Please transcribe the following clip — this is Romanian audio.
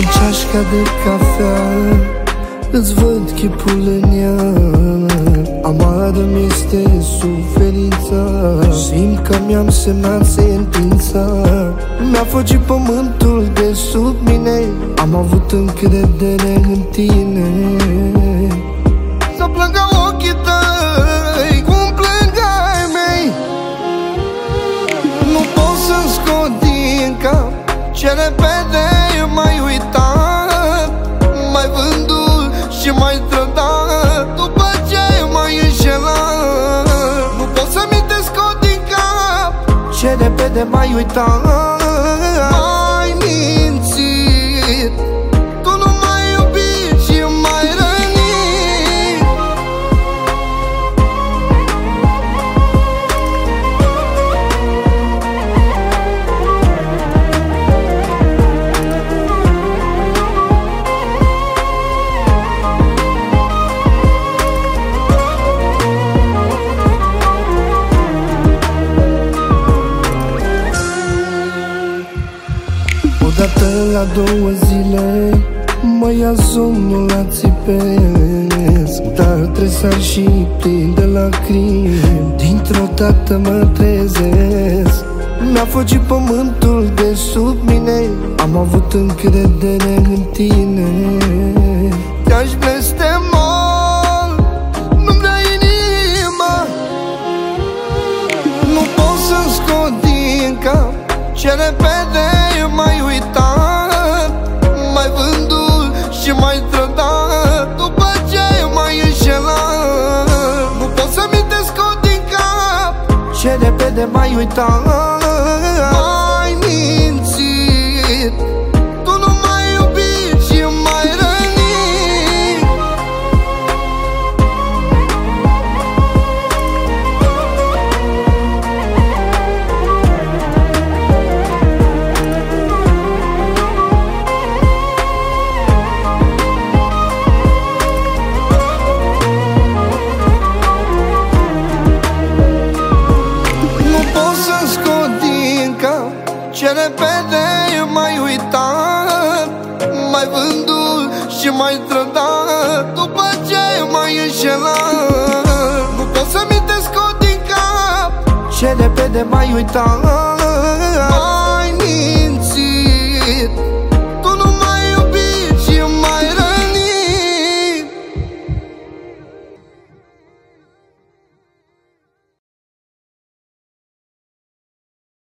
ceașca de cafea îți văd chipul în ea. Amară-mi este suferința, simt că mi-am semnat sentința. Mi-a fugit pământul de sub mine, am avut încredere în tine. Să plângă ochii tăi cum plâng ai mei. Nu pot să-mi scot din cap ce repede m-ai uitat, m-ai vândut și m-ai trădat după ce m-ai înșelat. Nu pot să-mi te scot din cap ce repede m-ai uitat. M-ai mințit, tu nu m-ai iubit și m-ai rănit. Odată la 2 zile mă ia somnul la țipesc, dar tresar și plin de lacrimi, dintr-o dată mă trezesc. Mi-a fugit pământul de sub mine, am avut încredere în tine. Te-aș blestema, nu-mi dă inima. Nu pot să-mi scot din cap ce repede m-ai uitat, m-ai vândut și m-ai trădat după ce m-ai înșelat. Nu pot să-mi te scot din cap ce repede m-ai uitat. M-ai mințit, tu nu m-ai iubit și m-ai rănit. Ce repede m-ai uitat, m-ai vândut și m-ai trădat după ce m-ai înșelat. Nu pot să-mi te scot din cap ce repede m-ai uitat. M-ai mințit,